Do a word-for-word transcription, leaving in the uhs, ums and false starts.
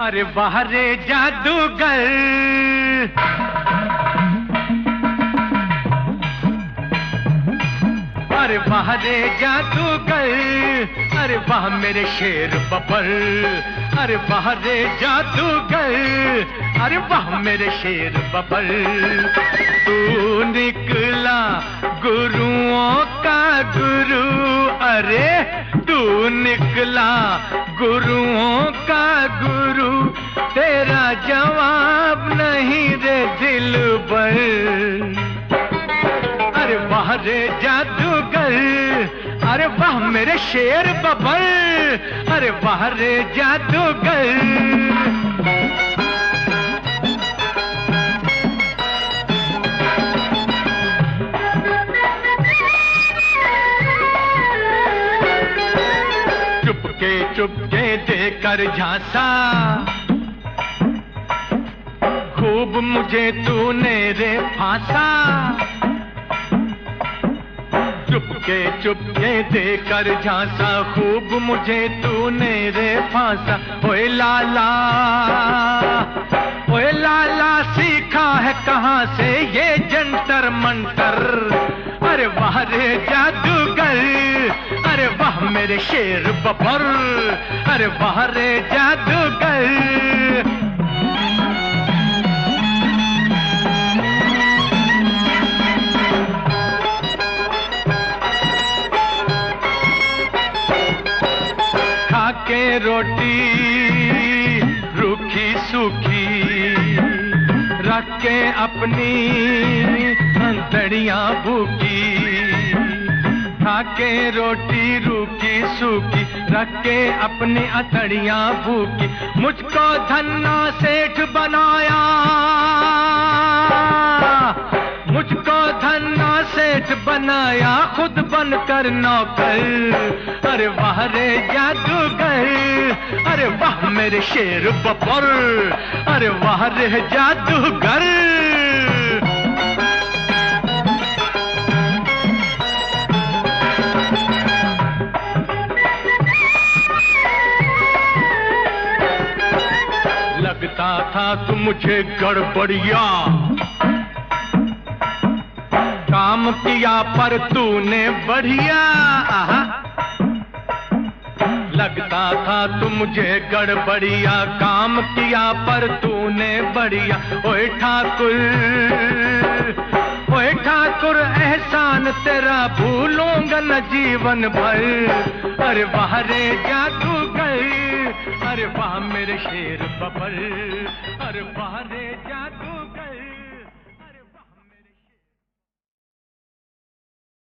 अरे वाह रे जादूगर, अरे वाह रे जादूगर, अरे वाह मेरे शेर बब्बर, अरे वाह रे जादूगर, अरे वाह मेरे शेर बब्बर। तू निकला गुरुओं का गुरु, अरे तू निकला गुरुओं का गुरु, तेरा जवाब नहीं रे दिलबर। अरे वाह रे जादूगर, अरे वाह मेरे शेर बब्बर, अरे वाह रे जादूगर। चुपके चुपके देकर झांसा, खूब मुझे तूने रे फांसा। चुपके चुपके देकर झांसा, खूब मुझे तूने रे फांसा। ओए लाला, ओए लाला सीखा है कहाँ से ये जंतर मंतर। अरे वाह रे जादूगर, अरे वाह मेरे शेर बब्बर, अरे वाह रे जादूगर। खाके रोटी रूखी सूखी, रख के अपनी हथेलियां भूखी। खाके रोटी रूखी सूखी, रख के अपनी हथेलियां भूखी। मुझको धन्ना सेठ बनाया, मुझको धन्ना सेठ बनाया, खुद बनकर नौकर। अरे वाह रे जादूगर, अरे वाह मेरे शेर बब्बर, अरे वाह रे जादूगर। लगता था तू मुझे गड़बड़िया, काम किया पर तूने बढ़िया। आहा, लगता था तू मुझे गड़बड़िया, काम किया पर तूने बढ़िया। ओए ठाकुर, ओए ठाकुर एहसान तेरा भूलूंगा न जीवन भर। अरे वाह रे जादूगर, अरे वाह मेरे शेर बब्बर, अरे वाह रे जादू।